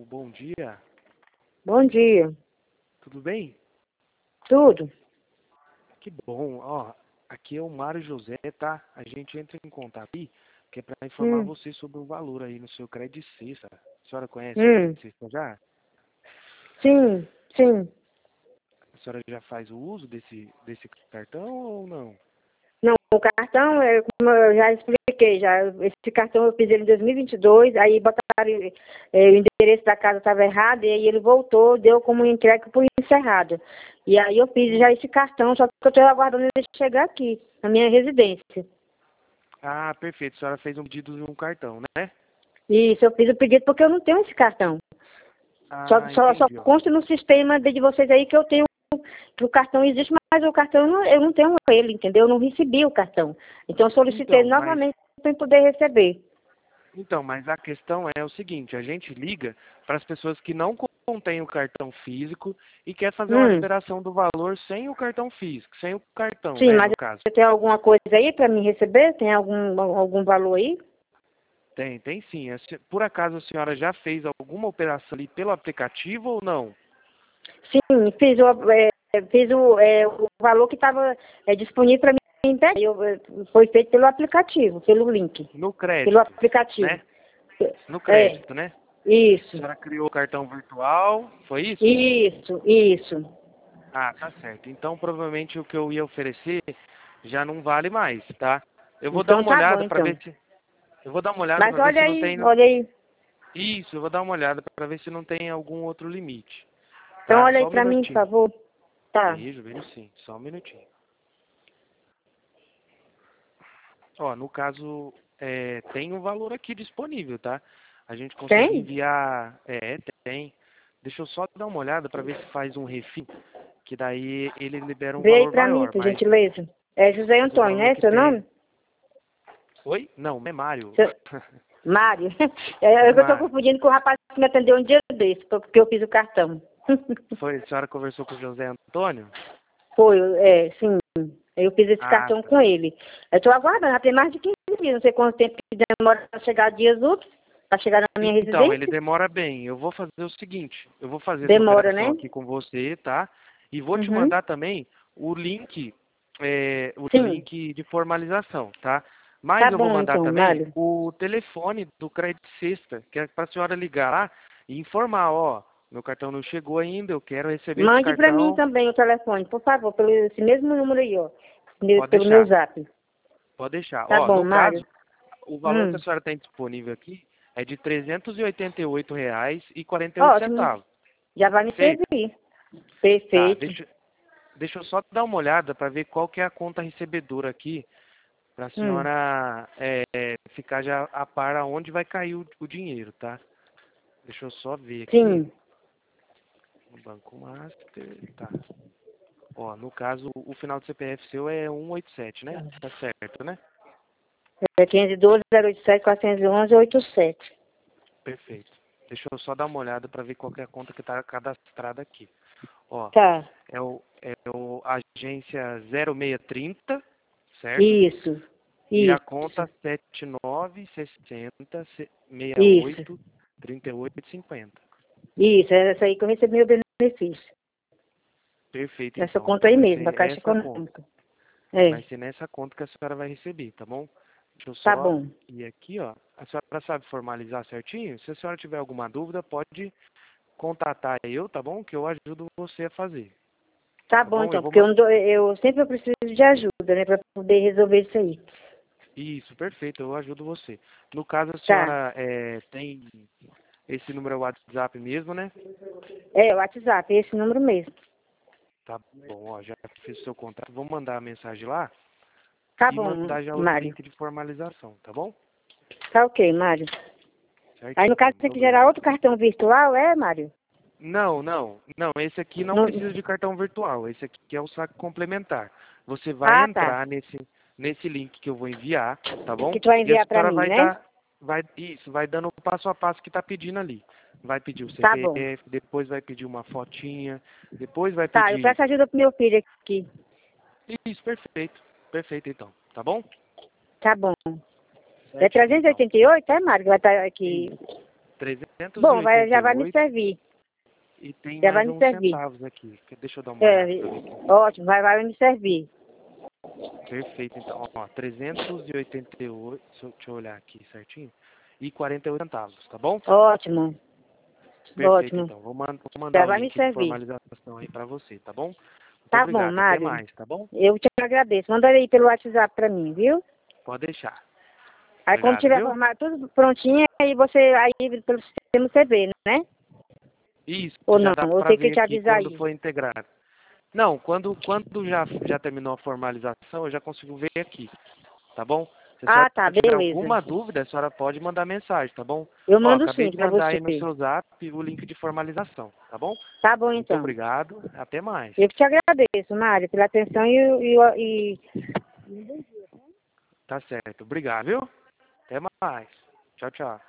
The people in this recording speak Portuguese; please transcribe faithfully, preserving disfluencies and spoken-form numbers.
bom dia. Bom dia. Tudo bem? Tudo? Que bom. Ó, aqui é o Mário José, tá? A gente entra em contato aqui, que é para informar Hum. você sobre o valor aí no seu Credit Sexta. A senhora conhece o Hum. Credit Sexta já? Sim, sim. A senhora já faz o uso desse, desse cartão ou não? Não, o cartão, é, como eu já expliquei, já, esse cartão eu fiz ele em dois mil e vinte e dois, aí botaram, é, o endereço da casa estava errado, e aí ele voltou, deu como entregue por encerrado. E aí eu fiz já esse cartão, só que eu estou aguardando ele chegar aqui, na minha residência. Ah, perfeito. A senhora fez um pedido de um cartão, né? Isso, eu fiz o pedido porque eu não tenho esse cartão. Só, Ah, só, só entendi, ó. consta no sistema de vocês aí que eu tenho, que o cartão existe, mas o cartão eu não, eu não tenho ele, entendeu? Eu não recebi o cartão. Então eu solicitei Então, mas novamente para poder receber. Então, mas a questão é o seguinte, a gente liga para as pessoas que não contêm o cartão físico e quer fazer uma Hum, liberação do valor sem o cartão físico, sem o cartão, sim, né, mas no caso. você tem alguma coisa aí para me receber? Tem algum, algum valor aí? Tem, tem sim. A se- Por acaso a senhora já fez alguma operação ali pelo aplicativo ou não? Sim, fiz o, é, fiz o, é, o valor que estava é, disponível para mim. Eu, é, foi feito pelo aplicativo, pelo link. No Pelo crédito, aplicativo. né? No É, crédito, né? A isso, senhora criou o cartão virtual, foi isso? isso, isso. Ah, tá certo. Então, provavelmente o que eu ia oferecer já não vale mais, tá? Eu vou dar Então uma tá bom, olhada para então. ver se Eu vou dar uma olhada Mas para ver se olha não aí, tem. olha aí. Isso, eu vou dar uma olhada para ver se não tem algum outro limite. Então Tá? olha aí Só um pra mim, por minutinho. favor. Tá. Vejo, vejo sim. Só um minutinho. Ó, no caso, é, tem um valor aqui disponível, tá? A gente consegue Tem? enviar. É, tem. Deixa eu só dar uma olhada para ver se faz um refim, que daí ele libera um Vê aí valor pra mim, maior, por mas, gentileza. É José mas o Antônio, valor né? que Seu tem. nome? Oi? Não, é Mário. Seu... Mário. É É, eu tô Mário. confundindo com o rapaz que me atendeu um dia desse, porque eu fiz o cartão. Foi, a senhora conversou com o José Antônio? Foi, é, sim. Eu fiz esse Ah, cartão tá. com ele. Eu tô aguardando, já tem mais de quinze dias, não sei quanto tempo que demora pra chegar dias úteis, pra chegar na minha Então, ele residência. demora bem. Eu vou fazer o seguinte, eu vou fazer essa Demora, operação né? aqui com você, tá? E vou te Uhum. mandar também o link, é, o Sim. link de formalização, tá? Mas Tá eu vou bom, mandar então, também Mário. o telefone do Credit Sexta, que é para a senhora ligar lá e informar, ó, meu cartão não chegou ainda, eu quero receber esse Mande pra mim cartão. também o telefone, por favor, pelo esse mesmo número aí, ó. Pode Pelo meu deixar, zap. pode deixar. Tá Ó, bom, no Mário. caso, o valor que a Hum. senhora tem disponível aqui é de trezentos e oitenta e oito reais e quarenta e oito Ótimo. centavos. Já vai me Perfeito? servir. Tá, Perfeito. deixa, deixa eu só dar uma olhada para ver qual que é a conta recebedora aqui, para a Hum. senhora é, ficar já a par aonde vai cair o, o dinheiro, tá? Deixa eu só ver aqui. Sim. No Banco Master, tá. Ó, no caso, o final do C P F seu é cento e oitenta e sete, né? Tá certo, né? É quinhentos e doze, zero oitenta e sete, quatrocentos e onze, oitenta e sete. Perfeito. Deixa eu só dar uma olhada para ver qual que é a conta que está cadastrada aqui. Ó, Tá. é o, é o agência zero seis trinta, certo? Isso. E a Isso. conta sete nove seis zero seis Isso. oito trinta e oito cinquenta. Isso. É essa aí que eu recebi meu benefício. Perfeito, Nessa então. conta Então aí vai mesmo, da ser Caixa essa conta. Econômica. É. Vai ser nessa conta que a senhora vai receber, tá bom? Deixa eu Tá só bom. ir aqui, ó. A senhora sabe formalizar certinho? Se a senhora tiver alguma dúvida, pode contatar eu, tá bom? Que eu ajudo você a fazer, Tá tá bom, bom? Eu então, vou porque eu, ma- não dou- eu sempre eu preciso de ajuda, né, pra poder resolver isso aí. Isso, perfeito, eu ajudo você. No caso, a Tá. senhora é, tem esse número é o WhatsApp mesmo, né? É, o WhatsApp, esse número mesmo. Tá bom, ó, já fiz o seu contrato. Vou mandar a mensagem lá Tá e bom, mandar já o Mário. link de formalização, tá bom? Tá ok, Mário. Aí, Certinho, no então. caso, Muito você que gerar obrigado. outro cartão virtual, é, Mário? Não, não, não. Esse aqui não Não... precisa de cartão virtual. Esse aqui é o saque complementar. Você vai Ah, tá. entrar nesse nesse link que eu vou enviar, tá bom? Que tu vai E a enviar pra senhora mim, vai né? dar, vai isso, vai dando o passo a passo que está pedindo ali. Vai pedir o Tá bom. C P F, depois vai pedir uma fotinha, depois vai Tá, eu pedir. peço ajuda pro meu filho aqui. Isso, perfeito, perfeito então, tá bom? Tá bom. É Certinho trezentos e então. oitenta e oito, é, Mário, que vai estar aqui. Isso. trezentos Bom, vai, já vai me servir. E tem já mais vai me uns servir. centavos aqui. Deixa eu dar uma É, olhada pra ver aqui. ótimo, vai, vai me servir. Perfeito, então. Ó, trezentos e oitenta e oito, deixa eu olhar aqui certinho, e quarenta e oito centavos, tá bom? Ótimo. Perfeito, Ótimo. então. Vou, man vou mandar Já o vai me link de servir. formalização aí pra você, tá bom? Muito Tá bom, obrigado. Até Mário. mais, tá bom? Eu te agradeço. Manda aí pelo WhatsApp pra mim, viu? Pode deixar. Aí quando Obrigado, tiver viu? formado tudo prontinho, aí você, aí pelo sistema você vê, né? Isso, Ou já não? dá Ou pra tem que ver te aqui avisar quando aí? for integrado. Não, quando, quando já, já terminou a formalização, eu já consigo ver aqui, tá bom? Se a senhora Ah, tá, tiver beleza. alguma dúvida, a senhora pode mandar mensagem, tá bom? Eu Ó, mando acabei sim de pra mandar você. aí no seu zap o link de formalização, tá bom? Tá bom, Muito então. obrigado, até mais. Eu que te agradeço, Mário, pela atenção e, e, e... Tá certo, obrigado, viu? Até mais. Tchau, tchau.